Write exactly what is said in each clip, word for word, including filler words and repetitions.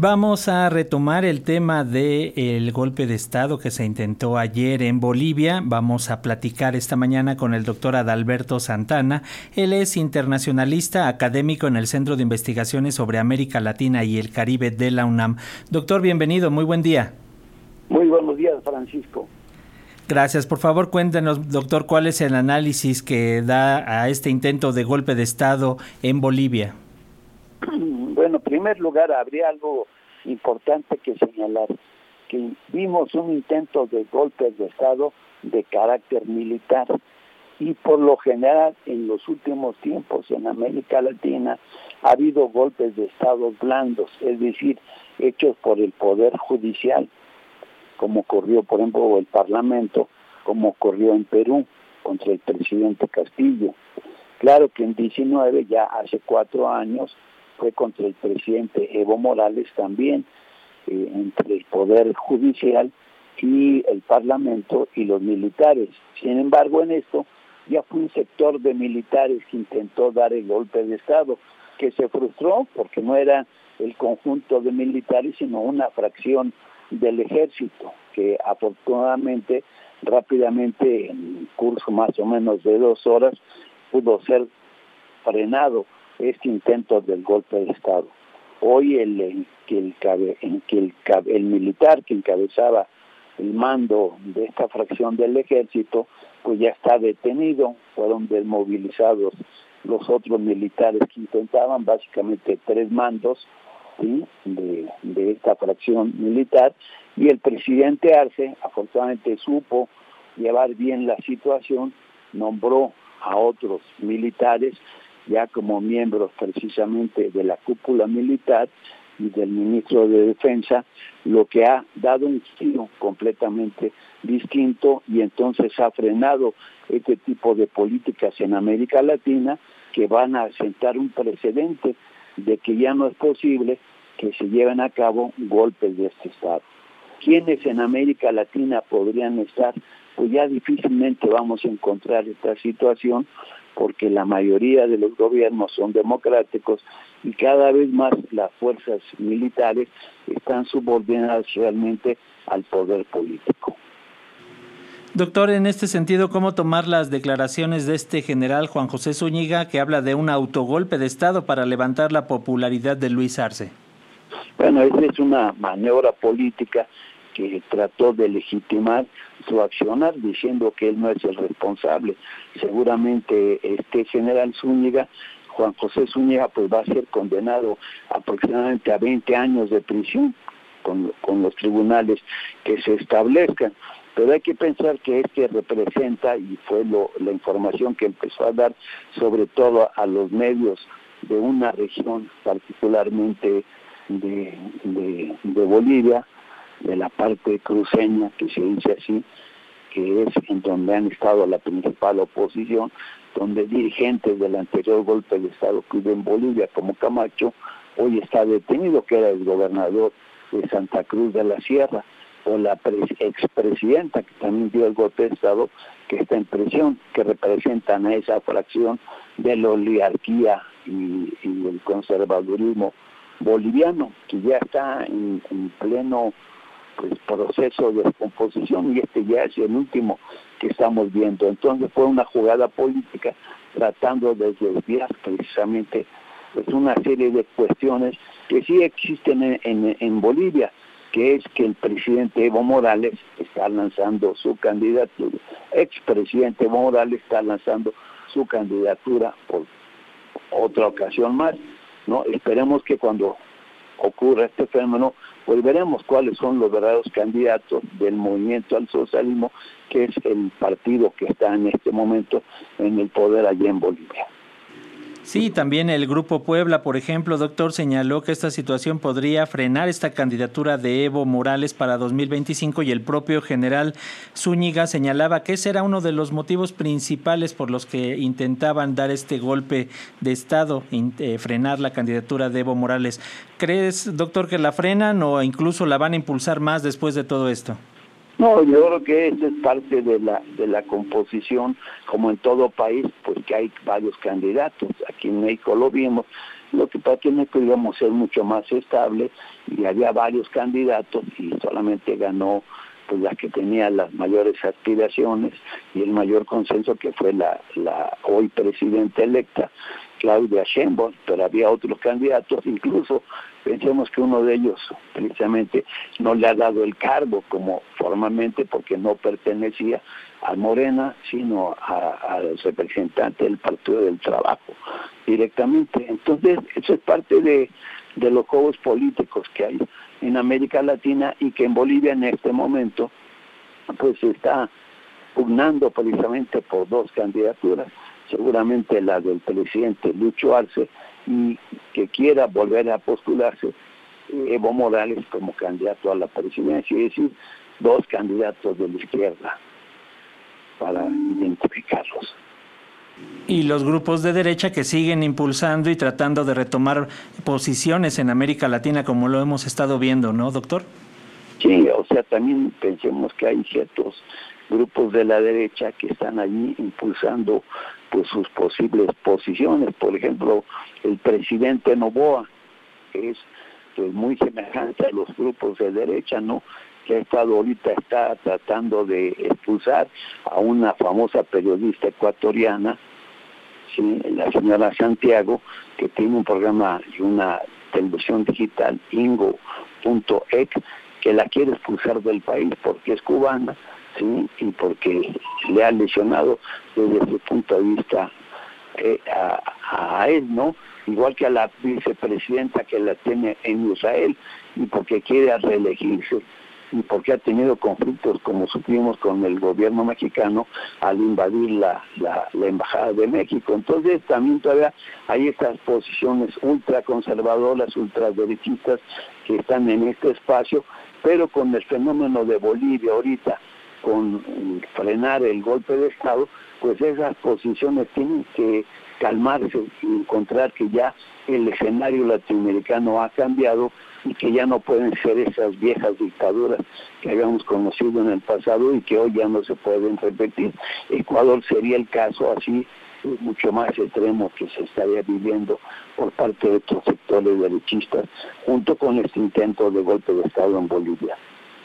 Vamos a retomar el tema del golpe de Estado que se intentó ayer en Bolivia. Vamos a platicar esta mañana con el doctor Adalberto Santana. Él es internacionalista académico en el Centro de Investigaciones sobre América Latina y el Caribe de la UNAM. Doctor, bienvenido, muy buen día. Muy buenos días, Francisco. Gracias. Por favor, cuéntenos, doctor, cuál es el análisis que da a este intento de golpe de Estado en Bolivia. Bueno, en primer lugar, habría algo importante que señalar, que vimos un intento de golpe de Estado de carácter militar y por lo general en los últimos tiempos en América Latina ha habido golpes de Estado blandos, es decir, hechos por el Poder Judicial, como ocurrió, por ejemplo, el Parlamento, como ocurrió en Perú contra el presidente Castillo. Claro que en diecinueve, ya hace cuatro años, fue contra el presidente Evo Morales también, eh, entre el Poder Judicial y el Parlamento y los militares. Sin embargo, en esto ya fue un sector de militares que intentó dar el golpe de Estado, que se frustró porque no era el conjunto de militares, sino una fracción del ejército, que afortunadamente, rápidamente, en un curso más o menos de dos horas, pudo ser frenado este intento del golpe de Estado. Hoy el, en que, el, en que el, el militar que encabezaba el mando de esta fracción del ejército, pues ya está detenido, fueron desmovilizados los otros militares que intentaban, básicamente tres mandos, ¿sí?, de, de esta fracción militar, y el presidente Arce afortunadamente supo llevar bien la situación, nombró a otros militares ya como miembros precisamente de la cúpula militar y del ministro de Defensa, lo que ha dado un giro completamente distinto y entonces ha frenado este tipo de políticas en América Latina que van a sentar un precedente de que ya no es posible que se lleven a cabo golpes de este estado. ¿Quiénes en América Latina podrían estar? Pues ya difícilmente vamos a encontrar esta situación porque la mayoría de los gobiernos son democráticos y cada vez más las fuerzas militares están subordinadas realmente al poder político. Doctor, en este sentido, ¿cómo tomar las declaraciones de este general Juan José Zúñiga que habla de un autogolpe de Estado para levantar la popularidad de Luis Arce? Bueno, esa es una maniobra política que trató de legitimar su accionar diciendo que él no es el responsable. Seguramente este general Zúñiga, Juan José Zúñiga, pues va a ser condenado aproximadamente a veinte años de prisión con, con los tribunales que se establezcan. Pero hay que pensar que este representa, y fue lo, la información que empezó a dar sobre todo a los medios de una región particularmente de, de, de Bolivia, de la parte cruceña, que se dice así, que es en donde han estado la principal oposición, donde dirigentes del anterior golpe de Estado que hubo en Bolivia, como Camacho, hoy está detenido, que era el gobernador de Santa Cruz de la Sierra, o la expresidenta que también dio el golpe de Estado, que está en prisión, que representan a esa fracción de la oligarquía y, y el conservadurismo boliviano, que ya está en, en pleno pues, proceso de descomposición, y este ya es el último que estamos viendo. Entonces fue una jugada política tratando de desviar precisamente pues, una serie de cuestiones que sí existen en, en, en Bolivia, que es que el presidente Evo Morales está lanzando su candidatura, expresidente Evo Morales está lanzando su candidatura por otra ocasión más, ¿no? Esperemos que cuando ocurra este fenómeno, pues veremos cuáles son los verdaderos candidatos del movimiento al socialismo, que es el partido que está en este momento en el poder allá en Bolivia. Sí, también el Grupo Puebla, por ejemplo, doctor, señaló que esta situación podría frenar esta candidatura de Evo Morales para dos mil veinticinco y el propio general Zúñiga señalaba que ese era uno de los motivos principales por los que intentaban dar este golpe de Estado, eh, frenar la candidatura de Evo Morales. ¿Crees, doctor, que la frenan o incluso la van a impulsar más después de todo esto? No, yo creo que esta es parte de la de la composición, como en todo país, pues que hay varios candidatos. Aquí en México lo vimos, Lo que pasa es que México íbamos a ser mucho más estable y había varios candidatos y solamente ganó pues la que tenía las mayores aspiraciones y el mayor consenso, que fue la, la hoy presidenta electa, Claudia Sheinbaum, pero había otros candidatos, incluso pensemos que uno de ellos precisamente no le ha dado el cargo como formalmente porque no pertenecía a Morena, sino al representante del Partido del Trabajo directamente. Entonces, eso es parte de, de los juegos políticos que hay en América Latina y que en Bolivia en este momento pues se está pugnando precisamente por dos candidaturas, seguramente la del presidente Lucho Arce y que quiera volver a postularse Evo Morales como candidato a la presidencia, es decir, dos candidatos de la izquierda para identificarlos. Y los grupos de derecha que siguen impulsando y tratando de retomar posiciones en América Latina, como lo hemos estado viendo, ¿no, doctor? Sí, o sea, también pensemos que hay ciertos grupos de la derecha que están allí impulsando pues sus posibles posiciones. Por ejemplo, el presidente Noboa, que es pues muy semejante a los grupos de derecha, ¿no?, que ha estado ahorita está tratando de expulsar a una famosa periodista ecuatoriana, ¿sí?, la señora Santiago, que tiene un programa y una televisión digital, ingo punto e c, que la quiere expulsar del país porque es cubana, ¿sí?, y porque le ha lesionado desde su punto de vista eh, a, a él, ¿no? Igual que a la vicepresidenta que la tiene en Israel, y porque quiere reelegirse, y porque ha tenido conflictos como supimos con el gobierno mexicano al invadir la, la, la embajada de México. Entonces también todavía hay estas posiciones ultraconservadoras, ultraderechistas que están en este espacio, pero con el fenómeno de Bolivia ahorita, con frenar el golpe de Estado, pues esas posiciones tienen que calmarse y encontrar que ya el escenario latinoamericano ha cambiado y que ya no pueden ser esas viejas dictaduras que habíamos conocido en el pasado y que hoy ya no se pueden repetir. Ecuador sería el caso así mucho más extremo que se estaría viviendo por parte de estos sectores derechistas, junto con este intento de golpe de Estado en Bolivia.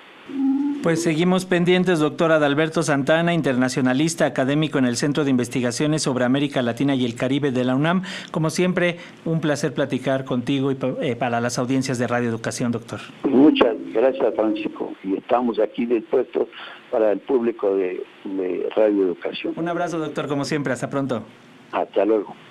Pues seguimos pendientes, doctor Adalberto Santana, internacionalista, académico en el Centro de Investigaciones sobre América Latina y el Caribe de la UNAM. Como siempre, un placer platicar contigo y eh, para las audiencias de Radio Educación, doctor. Muchas gracias, Francisco, y estamos aquí dispuestos para el público de, de Radio Educación. Un abrazo, doctor, como siempre. Hasta pronto. Hasta luego.